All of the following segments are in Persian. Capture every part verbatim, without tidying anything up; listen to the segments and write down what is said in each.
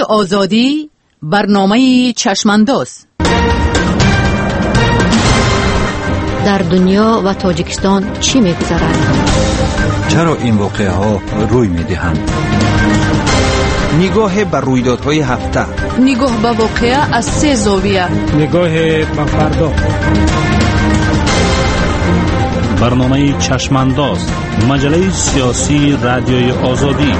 آزادی، برنامه چشمانداز. در دنیا و تاجیکستان چی می‌گذرد؟ چرا این واقعه ها روی می‌دهند؟ نگاه بر رویدادهای هفته، نگاه به واقعه از سه زاویه، نگاه به فردا. برنامه چشمانداز، مجله سیاسی رادیوی آزادی.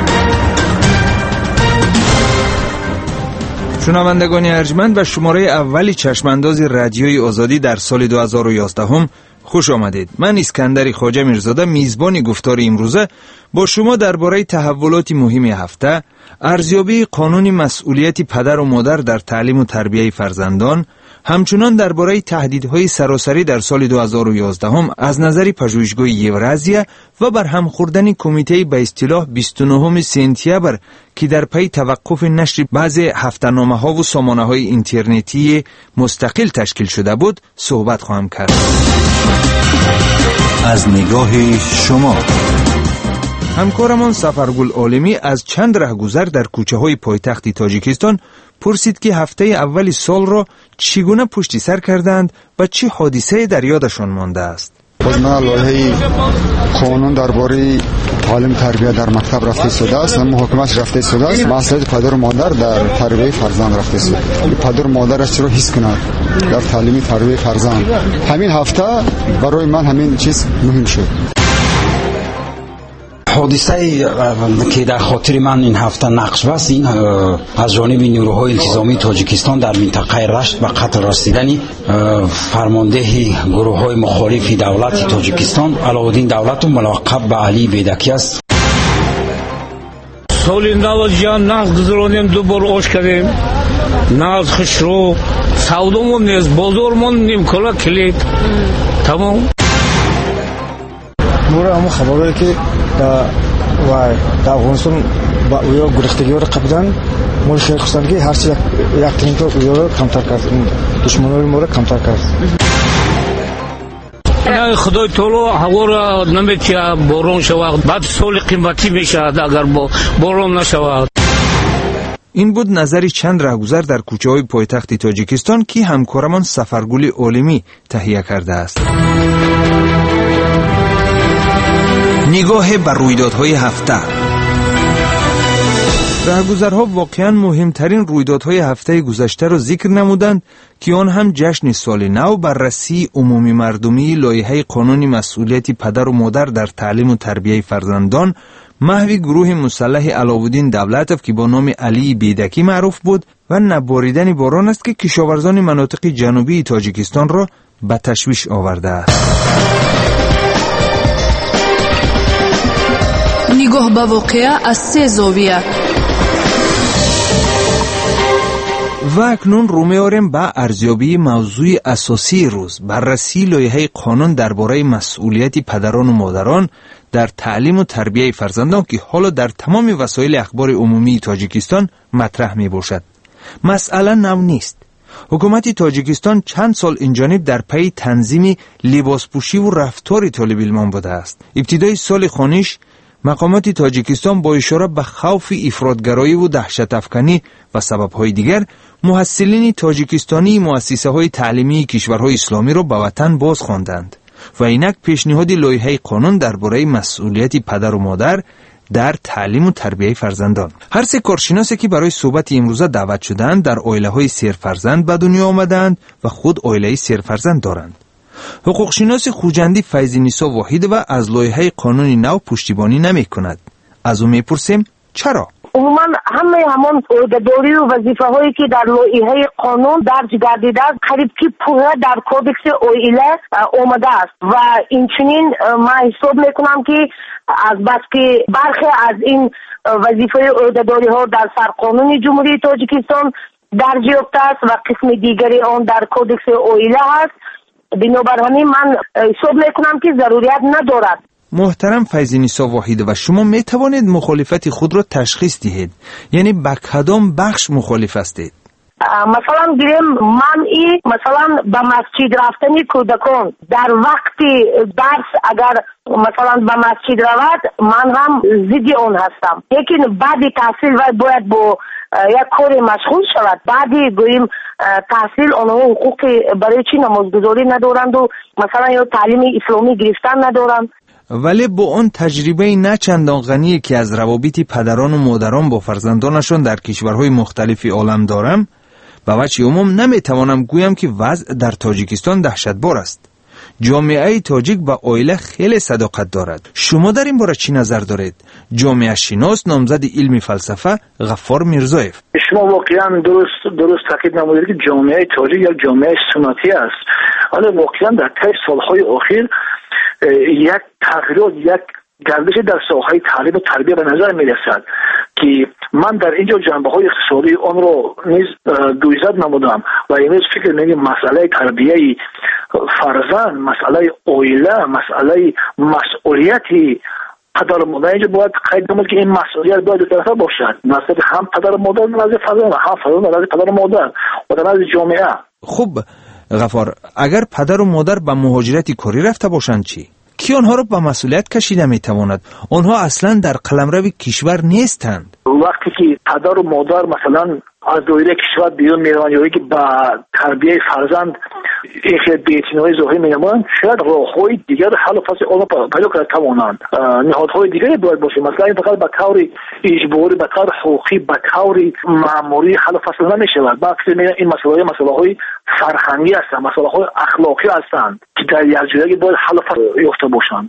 شنوندگان ارجمند، به شماره اولی چشمانداز رادیوی آزادی در سال دو هزار و یازده هم خوش آمدید. من اسکندر خواجه میرزاده، میزبان گفتار امروزه، با شما درباره تحولات مهم هفته، ارزیابی قانون مسئولیت پدر و مادر در تعلیم و تربیت فرزندان، همچنان درباره تهدیدهای سراسری در سال دو هزار و یازده هم از نظر پژوهشگاه یورازیا و برهم خوردن کمیته به اصطلاح بیست و نهم سپتامبر که در پی توقف نشر بعضی هفته‌نامه ها و سامانه های اینترنتی مستقل تشکیل شده بود صحبت خواهم کرد. از نگاه شما. همکارمان سفرگل عالمی از چند رهگذر در کوچه های پایتخت تاجیکستان پرسید که هفته اول سال را چگونه پشت سر کردند و چه حادثه در یادشان مانده است. ما لایحه قانون درباره تعلیم تربیت در مکتب رفته شده است، هم حکومت رفته شده است، مسئله پدر و مادر در تربیت فرزند رفته شده. پدر و مادرش رو حس کنند در تعلیم تربیت فرزند. همین هفته برای من همین چیز مهم شد. حادثه که در خاطر من این هفته نقش بست، این از جانب نیروهای انتظامی تاجیکستان در منطقه رشت به قتل رسیدن فرمانده گروه های مخالف دولت تاجیکستان علاءالدین دولت و ملقب به علی بیدکی است. سال نو جان ناز گذرانیم، دو بار آش کردیم، ناز خشرو سودامون نیست، بازارمون نیم کلا کلید تمام. مورا همون خبرهایی که و در افغانستان با اویا گرفتگی ها را قبضن، مورا خیلی خوستن که هرچی یک تنین تا اویا را کمتر کرد، دشمنای ما را کمتر کرد. نه خدای طولو هوا را نمیتیه بارون شود، بعد سال قیمتی میشود اگر بارون نشود. این بود نظری چند رهگذر در کوچه های پایتخت تاجیکستان که همکارمان سفرگل عالمی تهیه کرده است. نگاه بر رویدادهای هفته. رهگذرها واقعا مهمترین رویدادهای هفته گذشته را ذکر نمودند که آن هم جشن سال نو، بررسی عمومی مردمی لایحه قانون مسئولیت پدر و مادر در تعلیم و تربیت فرزندان، محو گروه مسلح علاءالدین دولتوف که با نام علی بیدکی معروف بود و نباریدن باران است که کشاورزان مناطق جنوبی تاجیکستان را به تشویش آورده است. نگاه به واقعه از سه زاویه. و اکنون رو می‌آوریم به ارزیابی موضوع اساسی روز، بررسی لایحه قانون درباره مسئولیت پدران و مادران در تعلیم و تربیت فرزندان که حالا در تمام وسایل اخبار عمومی تاجیکستان مطرح می‌باشد. مسئله نو نیست. حکومت تاجیکستان چند سال اینجانب در پی تنظیم لباسپوشی و رفتار طالب علمان بوده است. ابتدای سال خانیش مقامات تاجیکستان با اشاره به خوف افراطگرایی و دهشت افکنی و سبب‌های دیگر محصلین تاجیکستانی مؤسسه‌های تعلیمی کشورهای اسلامی را به وطن باز خواندند و اینک پیشنهاد لایحه قانون درباره مسئولیت پدر و مادر در تعلیم و تربیت فرزندان. هر سه کارشناسی که برای صحبت امروزه دعوت شدند در عائله‌های سرفرزند به دنیا آمدند و خود عائله سرفرزند دارند. حقوقشناس خوجندی فیض نیسا واحد و از لایحه قانون نو پشتیبانی نمی کند. از او می پرسیم چرا؟ عموما همه همان عهده‌داری و وظیفه هایی که در لایحه قانون درج گردیده است قریب که پوره در کودکس عائله آمده است و این چنین من حساب میکنم که از بس که برخی از این وظیفه عهده‌داری ها در سرقانون جمهوری تاجیکستان درج یافته است و قسم دیگری آن در کودکس عائله است، بنابراین من حساب میکنم که ضروریت ندارد. محترم فیض نیسا واحد و شما می توانید مخالفت خود را تشخیص دهید، یعنی به کدام بخش مخالف هستید؟ مثلا گیریم منعی مثلا به مسجد رفتن کودکان در وقت درس اگر مثلا به مسجد رود من هم ضد آن هستم، لیکن بعد تحصیل و باید با یک کار مشغول شود، بعدی گوییم تحصیل آنها حقوق برای چی نمازگذاری ندارند و مثلا یا تعلیم اسلامی گرفتن ندارند. ولی با اون تجربه نه چندان غنی که از روابط پدران و مادران با فرزندانشان در کشورهای مختلفی عالم دارم، به وجه عموم نمیتوانم گویم که وضع در تاجیکستان دهشتبار است. جامعه تاجیک با عائله خیلی صداقت دارد. شما در این باره چی نظر دارید؟ جامعه شناس نامزد علم فلسفه غفار میرزایف: شما واقعا درست درست تاکید نمودید که جامعه تاجیک یک جامعه سنتی است. حالا واقعا در طی سالهای اخیر یک تغییرات، یک گردش در ساحه تعلیم و تربیت به نظر می رسد که من در اینجا جنبه های اقتصادی آن را نیز دویزد نمودم و امروز فکر می‌کنم مسئله تربیت فرزند، مسئله عائله، مسئله مسئولیتی پدر و مادر اینجا باید قید نمود که این مسئولیت باید دو طرفه باشد، مسئله هم پدر و مادر نزد فرزند، هم فرزند نزد پدر و مادر و در نزد جامعه. خب غفار، اگر پدر و مادر به مهاجرتی کاری رفته باشند چی؟ کی آنها را به مسئولیت کشیده میتواند؟ آنها اصلا در قلمرو کشور نیستند. وقتی که پدر و مادر مثلا از دایره کشور بیرون میروند یا که با تربیت فرزند یک بی‌اعتنایی ظاهر می‌نمایند، شاید راه‌های دیگر حل و فصل آنها پیدا کرده توانند. نهادهای دیگری باید باشه، مثلا این فقط به طور اجباری، به طور حقوقی، به طور مأموری حل و فصل نمی‌شود. بلکه این مسائل مسائل فرهنگی هستند، مسائل اخلاقی هستند که در یک جایی باید حل و فصل یافته باشند.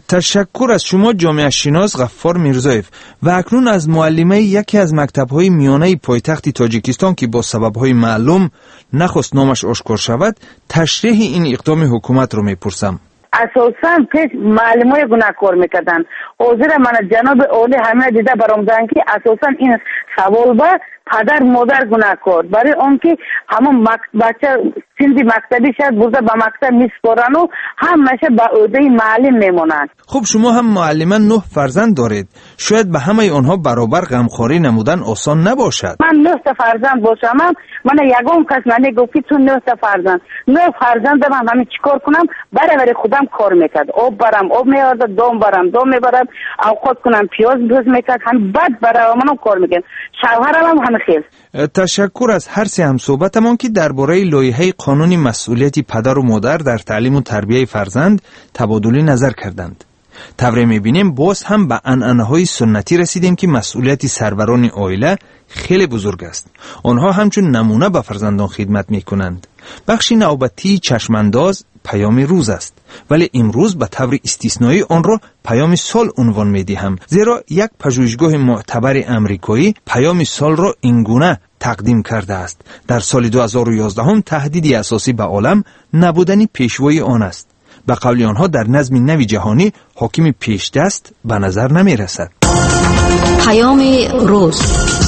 تشکر از شما جامعه شناس غفار میرزایف. و اکنون از معلمه یکی از مکتب‌های میانه پایتخت تاجیکستان که با سبب‌های معلوم نخواست نامش آشکار شود، تشریح این اقدام حکومت رو میپرسم. اساساً پیش معلمای گناهکار میکردن. حاضر من جناب اولی همه دیده برآمدن که اساساً این سوال با پدر مادر گناهکار، برای اون که همون بچه سندی مکتبی شد برده به مکتب میسپارن و همشه به عهده معلم میمونن. خب شما هم معلمان نه فرزند دارید، شاید به همه آنها برابر غمخواری نمودن آسان نباشد. من نه تا فرزند باشم، من یگام کس من گفت تو نه تا فرزند نه فرزند من همین چیکار کنم؟ برای خودم کار میکرد، آب برم آب میارد، دام برم دام میبرم، اوقات کنم پیاز بز میکرد، هم بد برای منم کار میکنم. شوهرم هم خیلی. تشکر از هر سه هم صحبتمان که درباره لایحه قانون مسئولیت پدر و مادر در تعلیم و تربیت فرزند تبادل نظر کردند. طوری میبینیم باز هم به عنعنه‌های سنتی رسیدیم که مسئولیت سربران عائله خیلی بزرگ است. آنها همچون نمونه به فرزندان خدمت میکنند. بخش نوبتی چشمانداز پیام روز است، ولی امروز به طور استثنایی آن را پیام سال عنوان میدهم، زیرا یک پژوهشگاه معتبر امریکایی پیام سال را اینگونه تقدیم کرده است: در سال دو هزار و یازده هم تهدیدی اساسی به عالم نبودن پیشوای آن است. به قول آنها در نظم نوی جهانی حاکم پیش دست به نظر نمی رسد. پیام روز.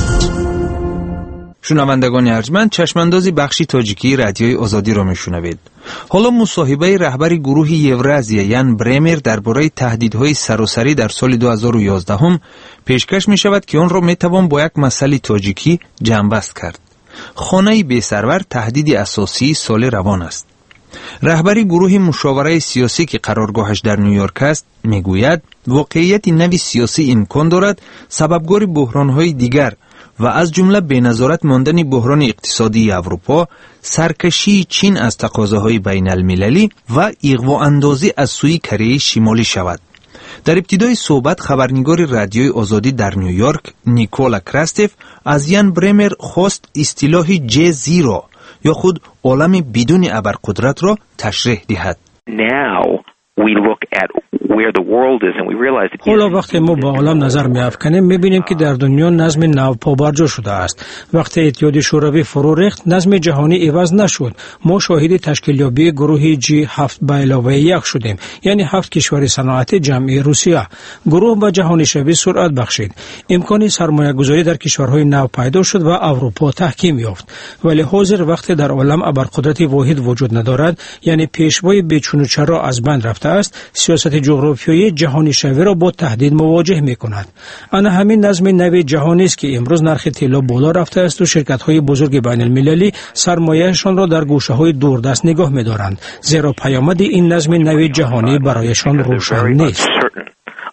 شنوندگان ارجمند، چشماندازی بخشی تاجیکی رادیوی آزادی را میشنوید. حالا مصاحبه رهبر گروه یورازیا یان برمر درباره تهدیدهای سراسری در سال دو هزار و یازده هم پیشکش می شود که آن را می توان با یک مسئله تاجیکی جمع‌بست کرد. خانه بی سرور تهدید اساسی سال روان است. رهبری گروه مشاوره سیاسی که قرارگاهش در نیویورک است میگوید واقعیت نوی سیاسی امکان دارد سببگار بحران‌های دیگر و از جمله بی‌نظارت ماندن بحران اقتصادی اروپا، سرکشی چین از تقاضاهای بین المللی و اغوا اندازی از سوی کره شمالی شود. در ابتدای صحبت خبرنگار رادیوی آزادی در نیویورک نیکولا کراستف از یان برمر خواست اصطلاح جی زیرو یا خود عالم بدون ابرقدرت را تشریح دهد. Now we look at where the world is and we realize that حالا وقتی ما با عالم نظر می‌افکنیم می‌بینیم که در دنیا نظم نو پابرجا شده است. وقتی اتحاد شوروی فرو ریخت نظم جهانی عوض نشد. ما شاهد تشکیلیابی گروه جی هفت به علاوه یک شدیم، یعنی هفت کشور صنعتی جمعی روسیه. گروه به جهانی شوی سرعت بخشید. امکان سرمایه گذاری در کشورهای نو پیدا شد و اروپا تحکیم یافت. ولی حاضر وقتی در عالم ابرقدرت واحد وجود ندارد، یعنی پیشوای بیچون و چرا از بین رفته است، سیاست جغرافیایی جهانی شوی را با تهدید مواجه می کند. آن همین نظم نوی جهانی است که امروز نرخ طلا بالا رفته است و شرکت های بزرگ بین المللی سرمایه‌شان را در گوشه های دوردست نگاه می دارند، زیرا پیامد این نظم نوی جهانی برایشان روشن نیست.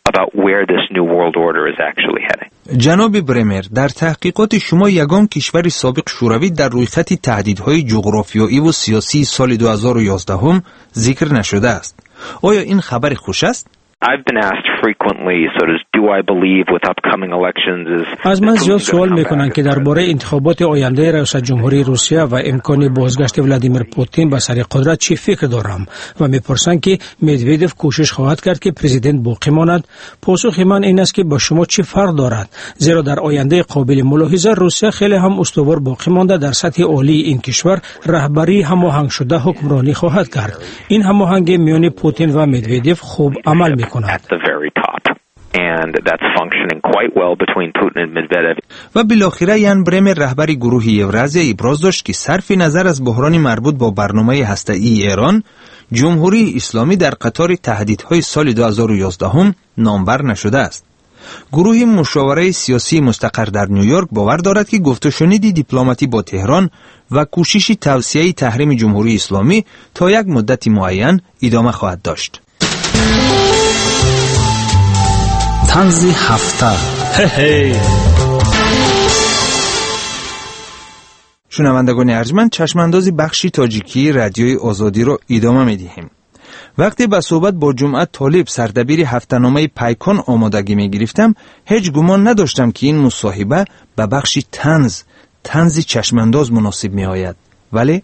about where this new world order is actually heading. جناب برمر، در تحقیقات شما یگان کشور سابق شوروی در روی خط تهدیدهای جغرافیایی و سیاسی سال دو هزار و یازده هم ذکر نشده است. آیا این خبر خوش است؟ I've been asked frequently, so does do I believe with upcoming elections is از من زیاد سوال میکنن که درباره انتخابات آینده ریاست جمهوری روسیه و امکان بازگشت ولادیمیر پوتین به سر قدرت چی فکر دارم و میپرسن که مدویدف کوشش خواهد کرد که پرزیدنت باقی ماند. پاسخ من این است که با شما چی فرق دارد، زیرا در آینده قابل ملاحظه روسیه خیلی هم استوار باقی مانده در سطح عالی این کشور رهبری هماهنگ شده حکمرانی خواهد کرد. این هماهنگی میان پوتین و مدویدف خوب عمل میکند. at the very top. And that's functioning quite well between Putin and Medvedev. و بالاخره یان برمر رهبر گروه یورازیا ابراز داشت که صرف نظر از بحران مربوط با برنامه هسته‌ای ایران، جمهوری اسلامی در قطار تهدیدهای سال دو هزار و یازده هم نامور نشده است. گروه مشاوره سیاسی مستقر در نیویورک باور دارد که گفت و شنید دیپلماتی با تهران و کوشش توسعه تحریم جمهوری اسلامی تا یک مدت معین ادامه خواهد داشت. طنز هفته. هی شنوندگان ارجمند، چشماندازی بخشی تاجیکی رادیوی آزادی را ادامه می‌دهیم. وقتی به صحبت با جمعت طالب سردبیر هفته‌نامه پیکان آمادگی می‌گرفتم، هیچ گمان نداشتم که این مصاحبه به بخشی طنز طنز چشمانداز مناسب می‌آید. ولی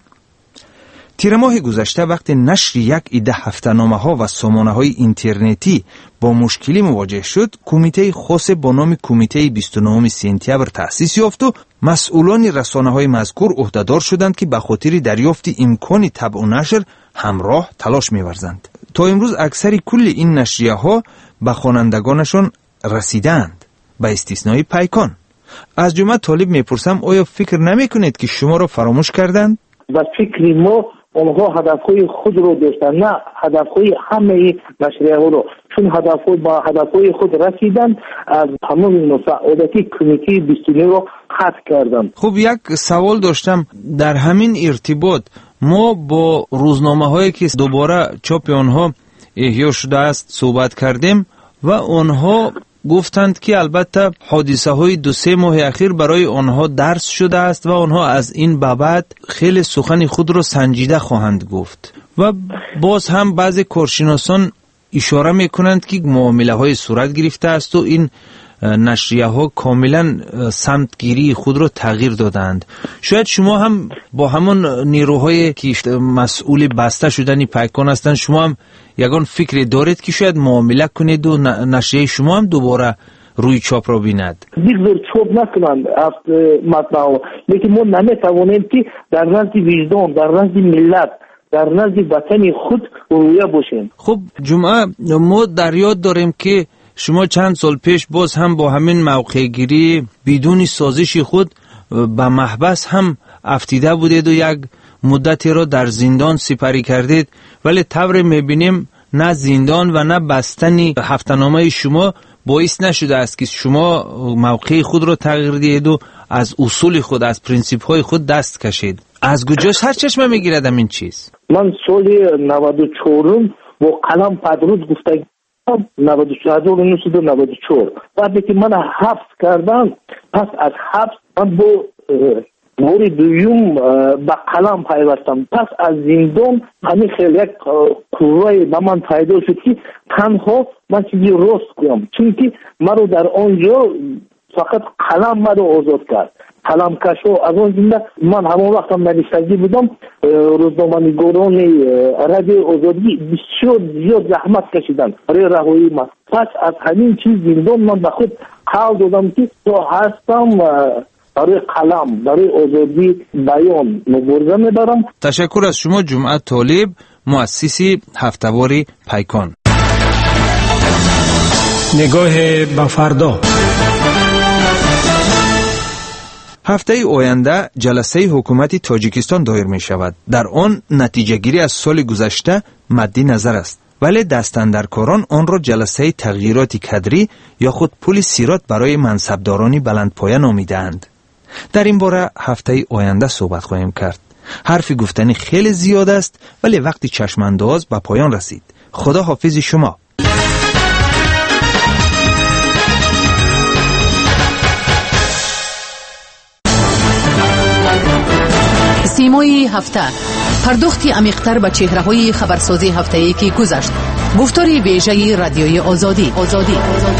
تیر ماه گذشته وقتی نشر یک عده هفته‌نامه ها و سامانه های اینترنتی با مشکلی مواجه شد، کمیته خاص با نام کمیته بیست و نه سپتامبر تأسیس یافت و مسئولان رسانه های مذکور عهدهدار شدند که به خاطر دریافت امکان طبع و نشر همراه تلاش می‌ورزند. تا امروز اکثر کل این نشریه ها به خوانندگانشان رسیدند، به استثنای پیکان. از جمعه طالب میپرسم آیا فکر نمی‌کنید که شما را فراموش کردند؟ و فکری ما اونها هدفهای خود رو داشتن، نه هدفهای همه نشریه ها رو، چون هدفهای با هدفهای خود رسیدن از همون مساعدتی کمیته بیست و نه رو خط کردن. خب یک سوال داشتم در همین ارتباط. ما با روزنامه هایی که دوباره چاپ آنها احیا شده است صحبت کردیم و آنها گفتند که البته حادثه های دو سه ماه اخیر برای آنها درس شده است و آنها از این به بعد خیلی سخن خود را سنجیده خواهند گفت. و باز هم بعضی کارشناسان اشاره میکنند که معامله های صورت گرفته است و این نشریه ها کاملا سمتگیری خود را تغییر دادند. شاید شما هم با همون نیروهای که مسئول بسته شدن پیکان هستند، شما هم یگان فکری دارید که شاید معامله کنید و نشریه شما هم دوباره روی چاپ را بیند؟ دیگر چاپ نکنند از مطبع، لیکن ما نمیتوانیم که در نزد وجدان، در نزد ملت، در نزد وطن خود رویه باشیم. خب جمعه ما در یاد داریم که شما چند سال پیش باز هم با همین موقع گیری بدون سازش خود به محبس هم افتیده بودید و یک مدتی را در زندان سپری کردید، ولی طور میبینیم نه زندان و نه بستن هفته‌نامه شما باعث نشده است که شما موقع خود را تغییر دهید و از اصول خود، از پرینسیپ های خود دست کشید. از کجا سر چشمه میگیردم این چیز؟ من سال نود و چهار با قلم پدروز گفته نود و چهار بعد که من حبس کردم، پس از حبس من با بار دویم به قلم پیوستم، پس از زندان همین خیلی یک قوه به من پیدا شد که تنها من چیزی راست کنم، چون که من رو در آنجا فقط قلم من رو آزاد کرد. قلم کشو از اون زنده من همون وقت هم نویسنده بودم، روزنامه‌نگاران رادیو آزادی بسیار زیاد زحمت کشیدن برای رهایی من. پس از همین چیز زندان من به خود قول دادم که تا هستم برای قلم، برای آزادی بیان مبارزه میبرم. تشکر از شما جمعه طالب، مؤسسی هفته‌واری پیکان. نگاه به فردا. هفته آینده جلسه حکومت تاجیکستان دایر می شود. در آن نتیجه گیری از سال گذشته مد نظر است، ولی دستاندرکاران آن را جلسه تغییرات کادری یا خود پل صراط برای منصبداران بلندپایه نامیدند. در این باره هفته آینده صحبت خواهیم کرد. حرف گفتنی خیلی زیاد است، ولی وقتی چشمانداز به پایان رسید. خدا حافظ شما. سیمای هفته، پرداختی عمیق‌تر به چهره‌های خبرسازی هفته‌ای که گذشت. گفتار ویژه رادیوی آزادی. آزادی.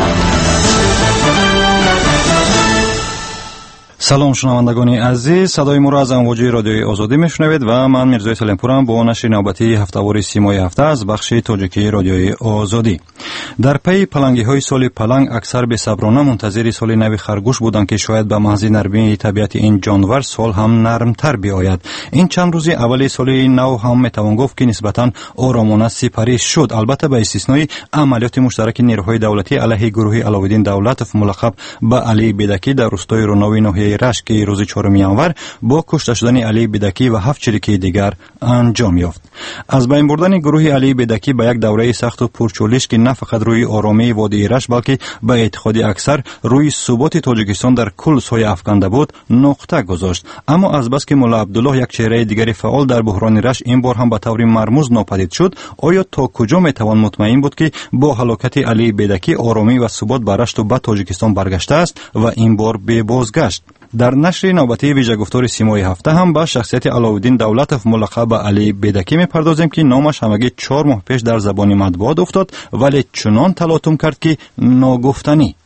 سلام شنوندگان عزیز، صدای ما را از امواج رادیوی آزادی میشنوید و من میرزای سلیمپورم با نشر نوبتی هفته‌وار سیمای هفته از بخش تاجیکی رادیوی آزادی. در پی پلنگی‌های سال پلنگ اکثر بی‌صبرانه منتظر سال نو خرگوش بودند که شاید به محض نرمی طبیعت این جانور سال هم نرمتر بیاید. این چند روزی اولی سال نو هم میتوان گفت که نسبتاً آرامانه سپری شد، البته به استثنای عملیات مشترک نیروهای دولتی علیه گروه علاءالدین دولتов ملقب به علی بیدکی در روستای رونوی ناحیه رشت که روز چهارم ینور با کشته شدن علی بیدکی و هفت چریکی دیگر انجام یافت. از بین بردن گروه علی بیدکی به یک دوره سخت و پرچالش که نه فقط روی آرامی وادی رشت بلکه به اعتقاد اکثر روی ثبات تاجیکستان در کل سایه افکنده بود نقطه گذاشت. اما از بس که ملا عبدالله یک چهره دیگری فعال در بحران رشت این بار هم به طور مرموز ناپدید شد، آیا تا کجا میتوان مطمئن بود که با هلاکت علی بیدکی آرامی و ثبات به رشت و به تاجیکستان برگشته است و این بار به بازگشت؟ در نشر نوبتی ویژه گفتار سیمای هفته هم به شخصیت علاءالدین دولتov ملقب به علی بیدکی میپردازیم که نامش همگی چهار ماه پیش در زبان مطبوعات افتاد ولی چنان تلاطم کرد که ناگفتنی.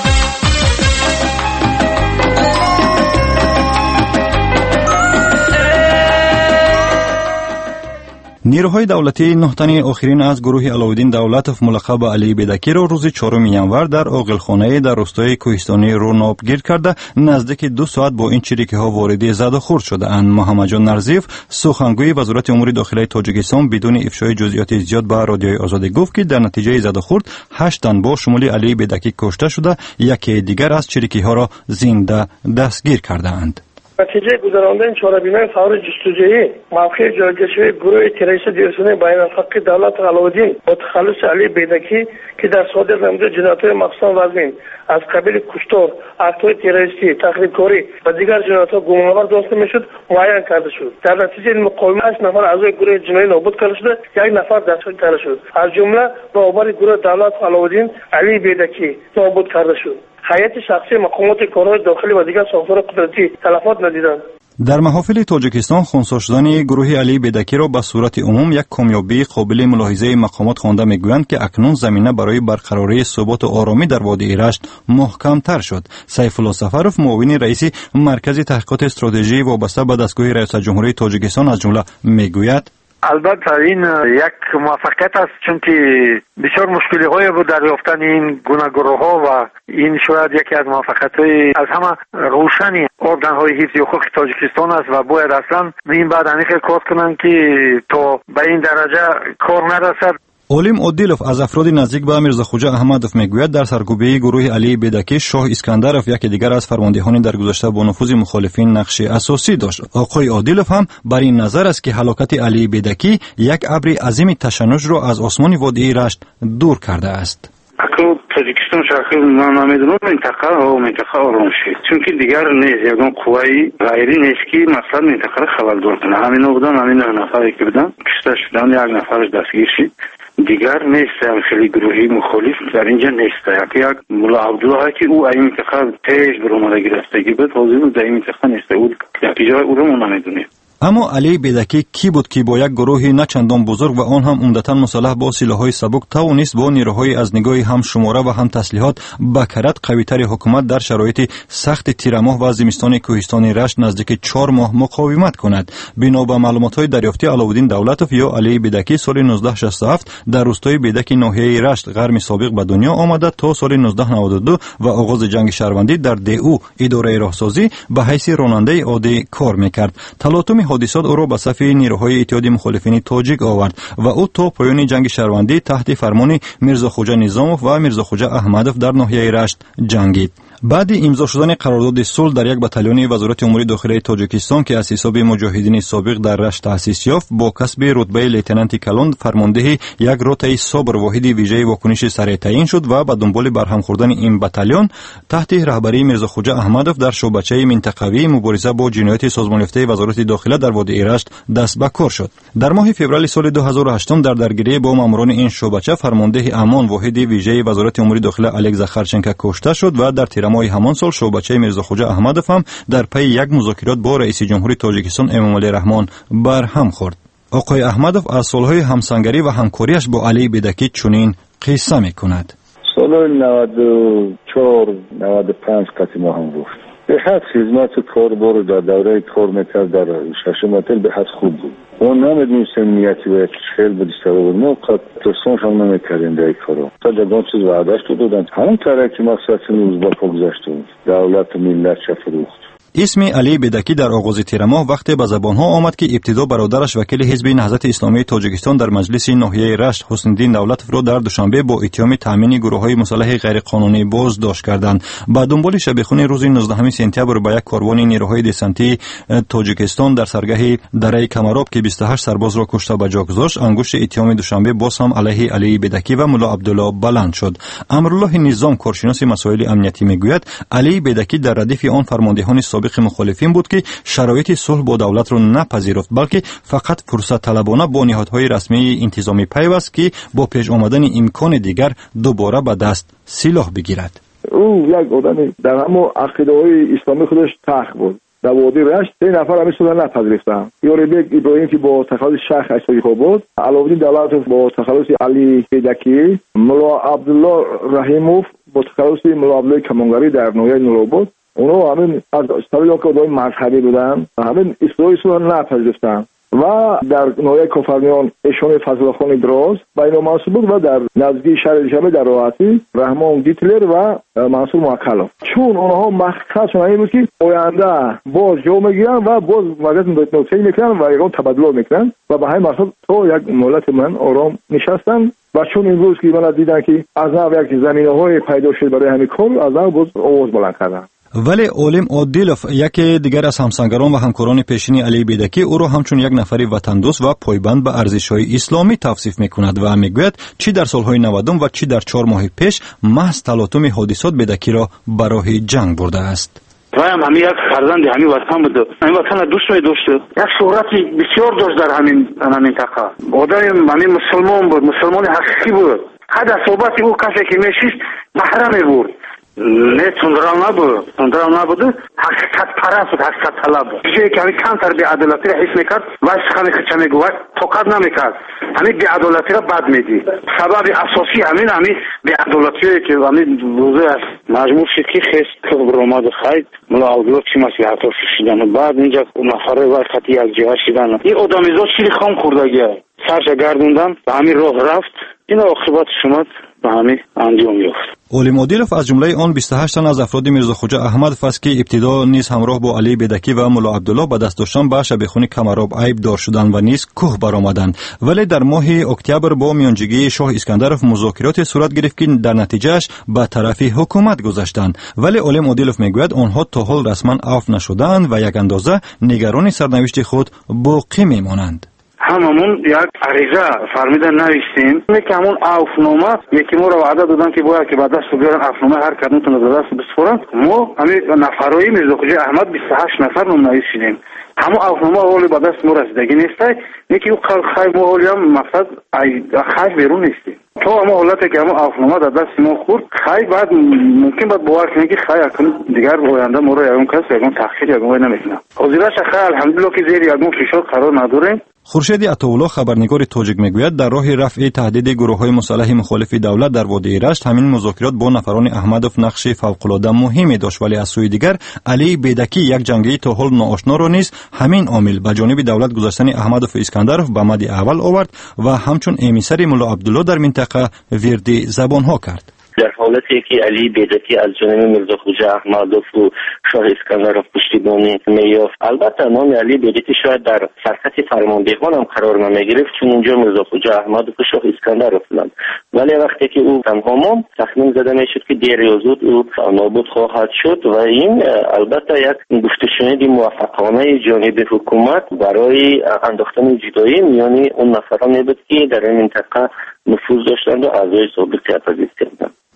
نیروهای دولتی نه تن آخرین از گروه علاءالدین دولتov ملقب به علی بیدکی را روز چهارم ینور در عاقلخانه در روستای کوهستانی روناب گیر کرده نزدیک دو ساعت با این چریکه ها وارد زد و خورد شده اند. محمد جان نرزیف سخنگوی وزارت امور داخلی تاجیکستان بدون افشای جزئیات زیاد به رادیوی آزادی گفت که در نتیجه زد و خورد هشت تن با شمول علی بیدکی کشته شده، یکی دیگر از چریکی ها را زنده دستگیر کرده اند. نتیجه گذراندن چهاربینای فور جستجویی موقع جایگزین گروه تروریستی دیرسونه بین الحقی دولت علاءالدین متخلص علی بیدکی که در صادر نموده جنایت‌های مقصود وزین از قبیل کشتار، اکت‌های تروریستی، تخریبکاری و دیگر جنایت‌ها گمانآور دانسته میشد معین کرده شد. در نتیجه این مقاومت هشت نفر اعضای گروه جنایی نابود کرده شده، یک نفر دستگیر کرده شد. از جمله رهبر گروه دولت علاءالدین علی بیدکی نابود کرده شد. هیئت شخصی مقامات کارهای داخلی و دیگر ساختار قدرتی تلفات ندیدند. در محافل تاجیکستان خنثی شدن گروه علی بیدکی را به صورت عموم یک کامیابی قابل ملاحظه مقامات خوانده میگویند که اکنون زمینه برای برقراری ثبات و آرامی در وادی رشت محکم تر شد. سیف الله سفروف معاون رئیس مرکز تحقیقات استراتژی وابسته به دستگاه ریاست جمهوری تاجیکستان از جمله میگوید البته این یک موفقیت است، چون که بسیار مشکلی های بود در یافتن این گونه گروه ها و این شاید یکی از موفقیت های از همه روشنی ارگان های حفظ حقوق تاجیکستان است و باید اصلا این بعد همیشه کار کنند که تا به این درجه کار نرسد. علیم عادیلوف از افراد نزدیک به میرزاخوجا احمدوف میگوید در سرکوبی گروه علی بیدکی شاه اسکندروف یکی دیگر از فرماندهان در گذشته با نفوذ مخالفین نقش اساسی داشت. آقای عادیلوف هم بر این نظر است که هلاکت علی بیدکی یک ابر عظیم تشنج را از آسمان وادی رشت دور کرده است. اکنون تاجیکستان شرقی نمیدونم منطقه و منطقه آرام شد، چون که دیگر نیست یکان قوایی غیری نیست که مثلا منطقه را خبردار کنه. همین بودن، همین نه نفری که بودن کشته شدن، یک نفرش دستگیر شد. دیگر نیست خیلی گروهی مخالف در اینجا نیست. یک یک ملا عبدالله که او این منطقه تیز برامده گرفتگی بود، حاضر در این منطقه نیست، او یکی جای او رو ما نمیدونیم. اما علی بیدکی کی بود که با یک گروه نه چندان بزرگ و آن هم عمدتاً مسلح با سلاح‌های سبک توانست با نیروهای از نگاه هم شماره و هم تسلیحات بکرت قوی‌تر حکومت در شرایط سخت تیر ماه و زمستان کوهستان رشت نزدیک چهار ماه مقاومت کند. بنا به معلومات‌های دریافتی علاءالدین دولتov یا علی بیدکی سال نوزده شصت و هفت در روستای بیدکی ناحیه رشت غرم سابق به دنیا آمده تا سال نوزده نود و دو و آغاز جنگ شهروندی در دیو اداره راهسازی به حیث راننده عادی کار می‌کرد. تلاطم حادثات او را به صف نیروهای اتحاد مخالفین تاجیک آورد و او تا پایان جنگ شهروندی تحت فرمان میرزاخوجا نظامov و میرزاخوجا احمدوف در ناحیه رشت جنگید. بعد امضا شدن قرارداد صلح در یک بتالون وزارت امور داخلی تاجیکستان که از حساب مجاهدین سابق در رشت تأسیس یافت با کسب رتبه لیتنانت کلان فرمانده یک روته صبر واحد ویژه واکنش سریع تعیین شد و به دنبال برهم خوردن این بتالون تحت رهبری میرزاخوجا احمدوف در شعبچه منطقوی مبارزه با جنایات سازمان یافته وزارت داخله در وادی رشت دست به کار شد. در ماه فوریه سال دو هزار و هشت در درگیری با ماموران این شعبچه فرمانده امان واحد ویژه وزارت امور داخله الکس زاخارچنکا کشته شد و در تیرماه همان سال شعبچه میرزاخوجا احمدوف هم در پی یک مذاکرات با رئیس جمهوری تاجیکستان امامعلی رحمان بر هم خورد. آقای احمدوف از سالهای همسنگری و همکاریش با علی بیدکی چنین قصه میکند. سال نود و چهار نود و پنج قطعی ما هم گفت. به حد خدمت کاربار در دوره کار میکرد در ششم هتل به حد خوب بود. ما نمیدونستیم نیتی و خیلی بودیسته بود. ما قد ترسانش هم نمیکردیم در کارو. تا جگان چیز وعدهش تو دادن. همون طرح که مقصد نیوز با پا گذاشته بود. دولت و ملت چه فروخت. اسم علی بیدکی در آغاز تیر ماه وقتی به زبانها آمد که ابتدا برادرش وکیل حزب نهضت اسلامی تاجیکستان در مجلس ناحیه رشت حسن الدین دولتوف را در دوشنبه با اتهام تامین گروه‌های مسلح غیرقانونی بازداشت کردند. با دنبال شبیخون روز نوزدهم سپتامبر با یک کاروان نیروهای دسنتی تاجیکستان در سرگاه دره کمراب که بیست و هشت سرباز را کشته به جا گذاشت، انگشت اتهام دوشنبه باز هم علیه علی بیدکی و ملا عبدالله بلند شد. امرالله نظام کارشناس مسائل امنیتی میگوید علی بیدکی در ردیف آن فرماندهان سابق مخالفین بود که شرایط صلح با دولت را نپذیرفت، بلکه فقط فرصت طلبانه با نهادهای رسمی انتظامی پیوست که با پیش آمدن امکان دیگر دوباره به دست سلاح بگیرد. او یک آدم در همه عقیده‌های اسلامی خودش تخ بود. در وادی رشت سه نفر همیشه را نپذیرفتند. یوریبک ابراهیم که با تخلص شیخ اشرفی خوب بود، علاوالدین دولتوف با تخلص علی بیدکی، ملا عبدالله رحیموف با تخلص ملا عبدالله کمانگری در ناحیه نوراباد. اونا همین از طریق که آدمای مذهبی بودن، همین اصلاحی رو نپذیرفتن و در ناحیه کافرنیان ایشون فضل خان دراز بین منصوب بود و در نزدیک شهر جمع در راحتی رحمان گیتلر و منصور موکلوف. چون اونها مقصدشون این بود که آینده باز جو میگیرن و باز وضعیت نوتهی میکنن و یکان تبادل میکنن و به همین مقصد تو یک ملت من آرام نشستن. و چون امروز که من دیدن که از نو یک زمینه‌های پیدا شد برای همین کار، از نو باز آواز بلند کردن. ولی عالم عادلوف یکی دیگر از همسنگران و همکاران پیشین علی بیدکی او را همچون یک نفری وطن دوست و پایبند به ارزش‌های اسلامی توصیف می‌کند و میگوید چی در سالهای نود و چی در چهار ماه پیش محض تلاطم حادثات بیدکی را به راه جنگ برده است. وایم همین یک فرزند همین وطن بود. همین وطن دوست می داشت. یک شهرتی بسیار داشت در همین منطقه. آدم همین مسلمان بود، مسلمان حقیقی بود. هر صحبت او کسی که میشید محرم بود. نه تندرال نبود، تندرال نبود، حقیقت پرست بود، حقیقت طلب بود. چیزی که همین کمتر بی‌عدالتی را حس میکرد و سخنی که چه میگوید توقع نمیکرد. همین بی‌عدالتی را بد میدید. سبب اساسی همین همین بی‌عدالتی که همین روزه است. مجبور شد که خیست برآمد خرید ملا عبدالله چی مصلحت ها شدن. بعد اینجا نفره و خطی از جهه شدن. این آدمیزا چیزی خام خوردگی سرش گردوندن و همین راه رفت. این عاقبت شما به همین انجام یافت. عالم عادلوف از جمله آن بیست و هشت تن از افراد میرزاخوجا احمدوف است که ابتدا نیز همراه با علی بیدکی و ملا عبدالله به دست داشتن به شبیخون کمراب عیب دار شدند و نیز کوه برآمدند. ولی در ماه اکتبر با میانجیگی شاه اسکندرف مذاکرات صورت گرفت که در نتیجهش به طرف حکومت گذاشتند. ولی عالم عادلوف میگوید آنها تا حال رسما عفو نشدند و یک اندازه نگران سرنوشت خود باقی میمانند. هممون یک عریضه فرمیدن نوشتیم که همون عفونامه یکی ما را وعده دادن که باید که بعد دست بیارن عفونامه هر کدومتون رو دست بسپارن. ما همین نفرایی میرزاخوجا احمد بیست و هشت نفر نام نوشتیم. همون عفونامه حالی به دست ما رسیدگی نیسته. یکی او خیلی ما حالی هم مقصد خیلی بیرون نیستیم. تو همون حالتی که همون عفونامه در دست ما خورد خیلی بعد ممکن باید باور کنیم که خیلی اکن دیگر آینده ما را یکم کس یکم تخییر یکم وای نمیکنم. حضورش خیلی الحمدلله که زیر یکم فشار قرار نداریم. خورشید عطاالله خبرنگار تاجیک میگوید در راه رفع تهدید گروه‌های مسلح مخالف دولت در وادی رشت همین مذاکرات با نفران احمدوف نقش فوق‌العاده مهمی داشت، ولی از سوی دیگر علی بیدکی یک جنگی تا حال ناآشنا را نیز همین عامل به جانب دولت گذاشتن احمدوف اسکندرف به مد اول آورد و همچون امیسر ملا عبدالله در منطقه ورد زبانها کرد. در حالتی که علی بیدکی از جانب میرزاخوجا احمدوف و شاه اسکندرف پشتیبانی می‌یافت، البته نام علی بیدکی شاید در سرخط فرماندهان هم قرار نمی‌گرفت چون اینجا میرزاخوجا احمدوف و شاه اسکندرف بودند. ولی وقتی که او تنها ماند تخمین زده میشد که دیر یا زود او نابود خواهد شد و این البته یک گفتشنید موفقانه جانب حکومت برای انداختن جدایی میان اون نفرانی بود که در این منطقه نفوذ داشتند و اعضای سابق اپوزیسیون بودند.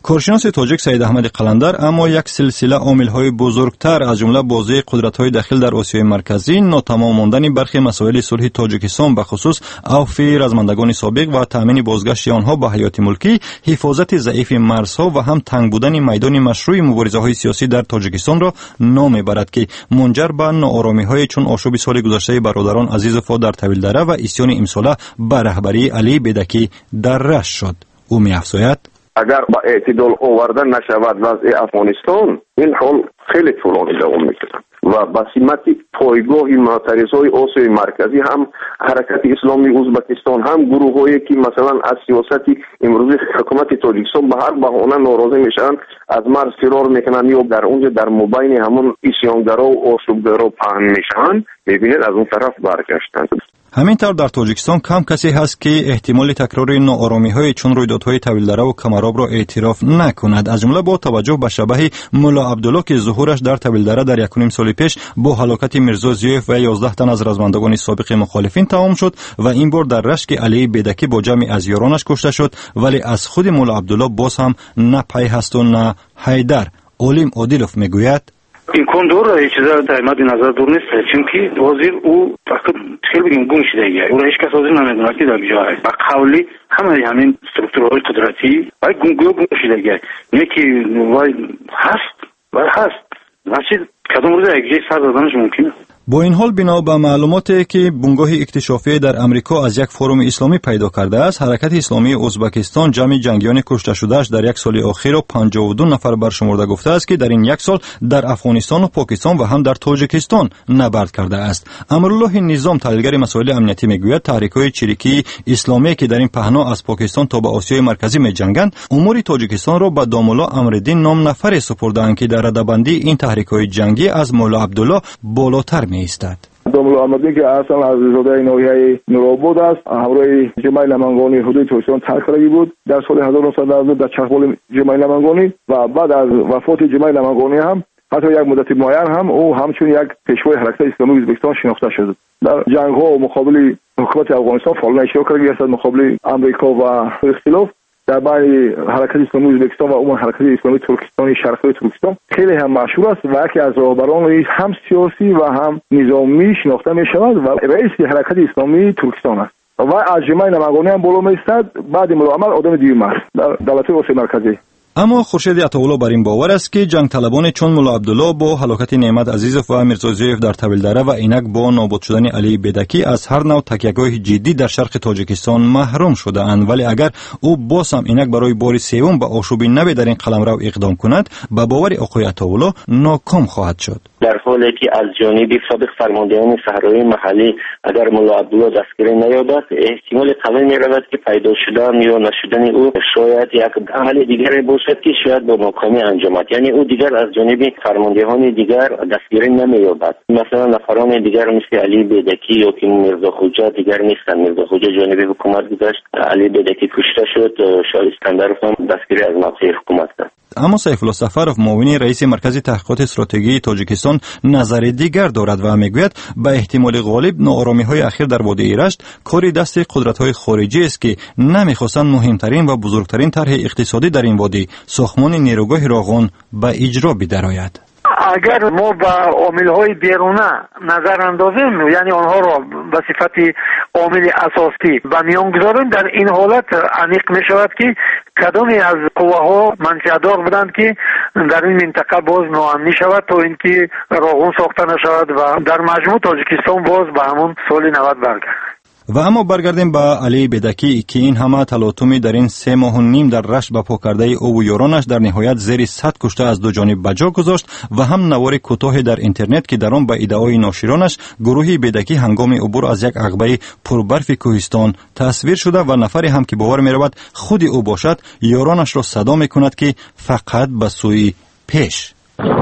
کارشناس تاجیک سید احمد قلندر اما یک سلسله عامل‌های بزرگتر از جمله بازی قدرت‌های داخل در آسیای مرکزی، ناتمام ماندن برخی مسائل صلح تاجیکستان به خصوص عفو رزمندگان سابق و تامین بازگشت آنها به حیات ملکی، حفاظت ضعیف مرزها و هم تنگ بودن میدان مشروع مبارزه‌های سیاسی در تاجیکستان را نام میبرد که منجر به ناآرامی‌های چون آشوب سال گذشته برادران عزیز وفا در طویلدره و اسیان امساله به رهبری علی بیدکی در رشت شد. او می‌افزاید اگر با اعتدال آوردن نشود وضع افغانستان، این حال خیلی طولانی دوام میکند و به سمت پایگاه معترضهای آسیای مرکزی هم حرکت اسلامی ازبکستان هم گروه‌هایی که مثلا از سیاست امروزی حکومت تاجیکستان به هر بهانه ناراضی میشن، از مرز فرار میکنن یا در اونجا در مابین همون اسیانگرا و آشوبگرا پهن میشن، میبینید از اون طرف برگشتن. همینطور در تاجیکستان کم کسی هست که احتمال تکرار ناآرامی‌های چون رویدادهای طویلدره و کمراب را اعتراف نکند، از جمله با توجه به شبح ملا عبدالله که ظهورش در طویلدره در یک و نیم سال پیش با هلاکت میرزا زیوف و یازده تن از رزمندگان سابق مخالفین تمام شد و این بار در رشت که علی بیدکی با جمعی از یارانش کشته شد، ولی از خود ملا عبدالله باز هم نه پی هست و نه حیدر. علیم عادلوف میگوید امکان داره هیچ چیز در مد نظر دور نیست، چون که وزیر او فقط خیلی بگیم گم شده ایه او را هیچ کس وزیر نمیدونه که در جای با قولی همه همین سترکتورهای قدرتی وای گم گم شده ایه نه که وای هست وای هست نشید کدام روز یک جای سر دادنش ممکنه. با این حال بنا به معلوماتی که بنگاه اکتشافی در امریکا از یک فروم اسلامی پیدا کرده است، حرکت اسلامی ازبکستان جمع جنگیان کشته شدهش در یک سال اخیر را پنجاه و دو نفر برشمرده گفته است که در این یک سال در افغانستان و پاکستان و هم در تاجیکستان نبرد کرده است. امرالله نظام تحلیلگر مسائل امنیتی میگوید تحریک‌های چریکی اسلامی که در این پهنا از پاکستان تا به آسیای مرکزی می‌جنگند، امور تاجیکستان را به دامولا امرالدین نام نفر سپرده‌اند که در ردبندی این تحریک‌های جنگی از مولا عبدالله بالاتر می‌ایستد. دامولا امرالدین که اصلا از زاده ناحیه نورآباد است، همراه جمعه لمنگانی حدود تاجیکستان ترک کرده بود در سال هزار و نهصد و نود در چرخبال جمعه لمنگانی و بعد از وفات جمعه لمنگانی هم حتی یک مدت معین هم او همچون یک پیشوای حرکت اسلامی ازبکستان شناخته شد. در جنگ‌ها و مقابل حکومت افغانستان فعال اشتراک کرده است، مقابل آمریکا و اختلاف در بین حرکت اسلامی ازبکستان و عموم حرکت اسلامی ترکستان شرقی ترکستان خیلی هم مشهور است و یکی از راهبران هم سیاسی و هم نظامی شناخته می شود و رئیس حرکت اسلامی ترکستان است و از جمعه لمنگانی هم بالا می ایستد. بعد مولا عمر آدم دیوم است در دولت آسیای مرکزی. اما خورشید عطاالله بر این باور است که جنگ طلبان چون مولا عبدالله با هلاکت نعمت عزیزوف و میرزا زیوف در طویلدره و اینک با نابود شدن علی بیدکی از هر نوع تکیه‌گاه جدی در شرق تاجیکستان محروم شده اند، ولی اگر او باز هم اینک برای بار سوم به آشوب نو در این قلمرو اقدام کند، به باور آقای عطاالله ناکام خواهد شد. در حالی که از جانب سابق فرماندهان صحرای محلی اگر مولا عبدالله دستگیری نیابد، احتمال قوی می‌رود که پیدا شدن یا نشدن او شاید یک عمل دیگری باشد که شاید با ناکامی انجامد، یعنی او دیگر از جانب فرماندهان دیگر دستگیری نمی‌یابد. مثلا نفران دیگر مثل علی بیدکی یا که میرزا خوجا دیگر نیستند. میرزا خوجا جانب حکومت گذشت، علی بیدکی کشته شد، شاه اسکندرov هم دستگیری از موقع حکومت کرد. اما سیف الله صفرov معاون رئیس مرکز تحقیقات استراتژی تاجیکستان نظر دیگر دارد و میگوید به احتمال غالب ناآرامی‌های اخیر در وادی رشت کاری دست قدرت‌های خارجی است که نمی‌خواستند مهمترین و بزرگترین طرح اقتصادی در این وادی، ساختمان نیروگاه راغون، به اجرا بدرآید. اگر ما با عامل‌های بیرونه نظر اندازیم، یعنی آنها را به صفت عامل اساسی به میان گذاریم، در این حالت عمیق می شود که کدامی از قواها منشأدار بودند که در این منطقه باز ناامنی شود تا اینکه راغون ساخته نشود و در مجموع تاجیکستان باز به همون سال نود برگرد. و اما برگردیم به علی بیدکی که این همه تلاطمی در این سه ماه و نیم در رشت به پا کرده او و یارانش در نهایت زیر صد کشته از دو جانب بجا گذاشت و هم نوار کوتاه در اینترنت که در آن به ادعای ناشرانش گروه بیدکی هنگام عبور از یک عقبه پربرف کوهستان تصویر شده و نفری هم که باور می رود خود او باشد یارانش را صدا می کند که فقط به سوی پیش.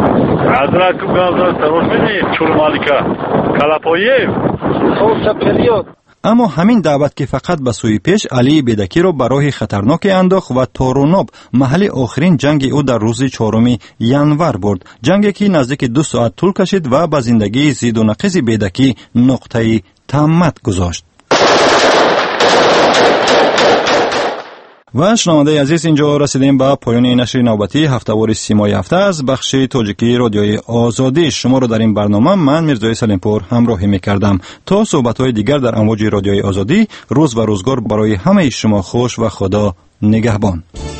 حضرت گازا تروفینی چولمالکا کلاپویف خوب پریود. اما همین دعوت که فقط به سوی پیش علی بیدکی را به راه خطرناک انداخت و تاروناب محل آخرین جنگ او در روز چهارم ینور برد، جنگی که نزدیک دو ساعت طول کشید و به زندگی زید و نقیض بیدکی نقطه تمت گذاشت. و شنونده عزیز، اینجا رسیدیم به پایان نشر نوبتی هفته‌وار سیمای هفته از بخش تاجیکی رادیوی آزادی. شما رو در این برنامه من میرزای سلیمپور همراهی میکردم. تا صحبت‌های دیگر در امواج رادیوی آزادی، روز و روزگار برای همه شما خوش و خدا نگهبان.